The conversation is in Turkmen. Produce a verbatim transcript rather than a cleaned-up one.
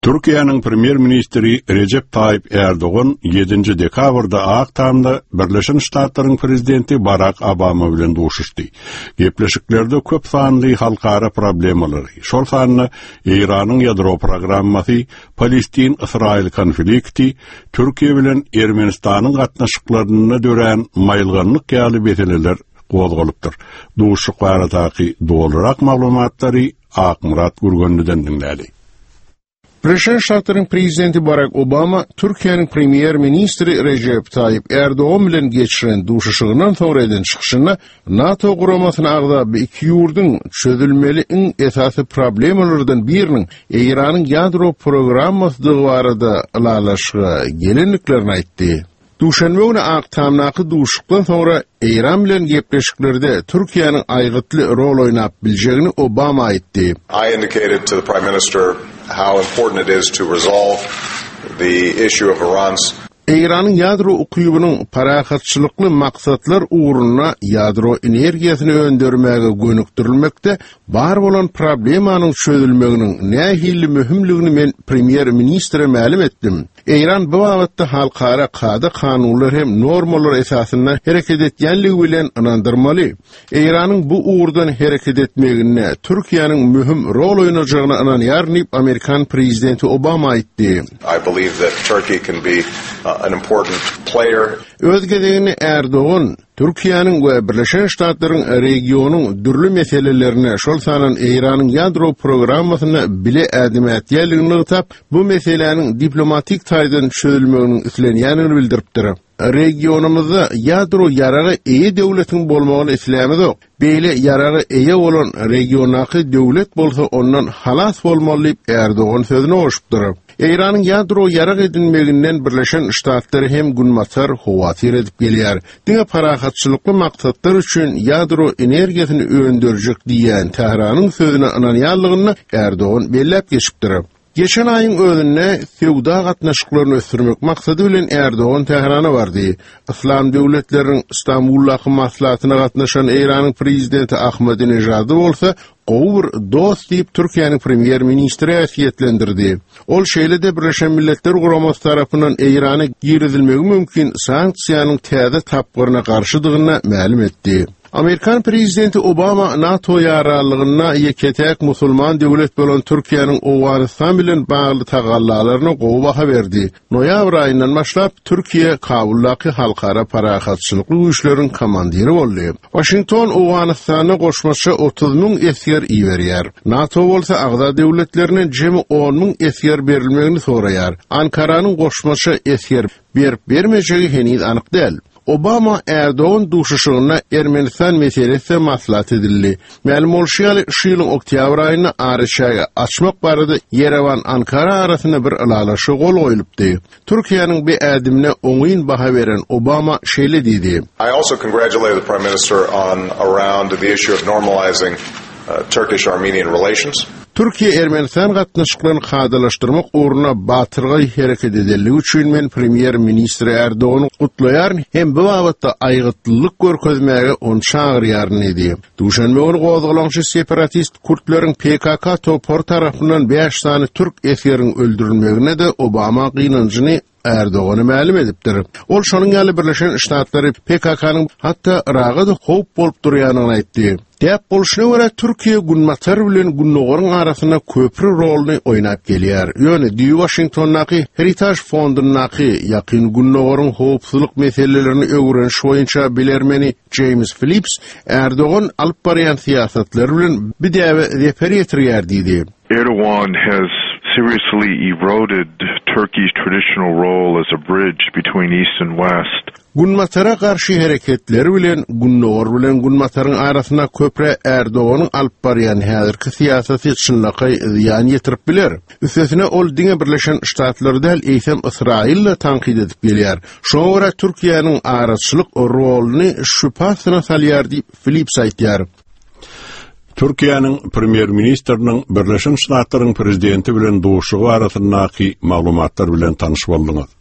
Türkiýanyň premier ministri Recep Tayyip Erdoğan ýedinji dekabrda Aktamda Birleşen Ştatlaryň prezidenti Barack Obama bilen duşuşdy. Gepleşiklerde köp sanly halkara problemalary, şol sanyny Iranyň ýadro programmasy, Palestin-Israil konflikti, Türkiýe bilen Ermenistanyň gatnaşyklaryna dören maýylganlyk ýaly meseleler gozgalypdyr. Duşuk baradaky dolarak maglumatlary Akmurat Gurgönlüden dinlädi. Birleşen Ştatlaryň prezidenti Barack Obama, Türkiýanyň premier ministri Recep Tayyip Erdoğan bilen geçiren duşuşygynyň soňra eden çykyşyna NATO guramasyna agda iki ýurdyň çözülmeli iň esasy problemalardan biriniň Iranyň ýadro programmasydygy barada alalaşyga gelenliklerini aýtdy. Duşanbe günü Aktamdaky duşukdan soňra Iran bilen gepleşiklerde Türkiýanyň aýgytly rol oýnap biljegini Obama aýtdy. I indicated to the Prime Minister how important it is to resolve the issue of Iran's Iranyň ýadro ukybynyň parahatçylykly maksatlar uğruna ýadro energiýasyny öndürmäge gönükdirilmekde bar bolan problemanyň çözülmeginiň nähili mühimligini men premier ministre ma'lum etdim. Iran bu wagtda halkara kada kanunlar hem normalar esasynda hereket etýänligi bilen inandyrmaly. Iranyň bu uğurdan hereket etmegine Türkiýanyň mühim rol oýnajagyna inanýar Amerikan prezidenti Obama aýtdy. I believe that Turkey can be uh, an important player. Özgedegini Erdoğan Türkiýanyň we Birleşen Ştatlaryň regionyň dürli meselelerine şol sanan Iranyň ýadro programmasyna bile ädim etýärligini tap bu meseleniň diplomatik taýdan çözülmeginiň islenýänini bildiripdir. Regionumuzda ýadro ýarary eýe döwletiň bolmagyny islämezok. Beýle ýarary eýe bolan regionaky döwlet bolsa ondan halas bolmaly Erdoğan sözüne goşupdyr. Iranyň ýadro ýarak edilmeginden Birleşen Ştatlary hem günmatar howatyr edip gelýär. Diňe parahatçylykly maksatlar üçin ýadro energiýasyny öndürjek diýen Tehranyň sözüne inanýarlygyny Erdoğan belläp geçipdir. Geçen ayın özünde fewda gatnaşyklaryny ösürmek maksady bilen Erdoğan Tehrana bardy. İslam döwletleriniň İstanbuldaky maslahatyna gatnaşan Iranyň prezidenti Ahmadinejad bolsa Gowur dost diýip Türkiýanyň premier ministri äsiyetlendirdi. Ol şeýle-de Birleşen Milletler Guramasy tarapyndan Irana girizilmegi mümkin sanksiýanyň täze tapgyryna garşydygyny ma'lum etdi. Amerikan prezidenti Obama NATO ýaralygyna ýeketek musulman döwlet bolan Türkiýanyň Owganistan bilen bagly tagallalaryna gowy baha berdi. Noýabr aýyndan başlap Türkiýe Kabuldaky halkara parahatçylykly güýçleriň komandiri boldy. Washington Owganistana goşmaça otuz miň esker iýerýär. NATO bolsa agda döwletlerine jemi on miň esker berilmegini soraýar. Ankaranyň goşmaça esker berip bermejegi heniz anyk däl. Obama Erdoğan duşuşygyna Ermenistan meselesi maslahat edildi. Ma'lum bolşýaly şu ýylyň oktyabr aýyna Arşaga açmak barada Yerevan Ankara arasyna bir alalaşy gol goýulypdy. Türkiýanyň bu ädimine oňyn baha beren Obama şeýle diýdi. I also congratulate the Prime Minister on around the issue of normalizing uh, Turkish-Armenian relations. Türkiýe Ermenistan gatnaşyklaryny hadalaşdyrmak uğruna batyrgy hereket ediligi üçin men premier ministri Erdoğan gutlaýar hem bu wagtda aýgytlylyk görkezmäge on çagyrýaryn edi. Duşanbe günü gozgalançy separatist Kurtleriň P K K topor tarapyndan beş sany türk esgeriň öldürilmegine de Obama gynanjyny Erdoğan'ı ma'lum edipdir. Ol şonuň ýaly Birleşen Ştatlary P K K'nyň hatda Iraqda howp bolup durýanyny aýtdy. Dep bolşuna görä Türkiýe günmatar bilen günnogorun arasyna köprü rolny oýnap gelýär. Ýöne Düýü Washingtondaky Heritage Fondunaky ýakyn günnogorun howpsuzlyk meselelerini öwrenş boýunça bilermeni James Phillips Erdoğan alyp barýan siýasatlary bilen bir däwe refer etýär diýdi. Erdogan has seriously eroded Turkey's traditional role as a bridge between East and West. Günmatara karşı hareketleri bilen günnogor bilen günmataryň arasyna köpre Erdoğanyň alyp barýan häzirki siýasaty çynlyky ziýan ýetirip biler. Üstesine ol diňe Birleşen Ştatlardan eýsem Israil'le tankid edip gelýär. Şoňa görä Türkiýanyň araçylyk roluny şüphasyna salýar diýip Phillips aýtýar. Türkiýanyň premier ministriniň Birleşen Ştatlaryň prezidenti bilen duşugy arasyndaky maglumatlar bilen tanyş boldyňyz.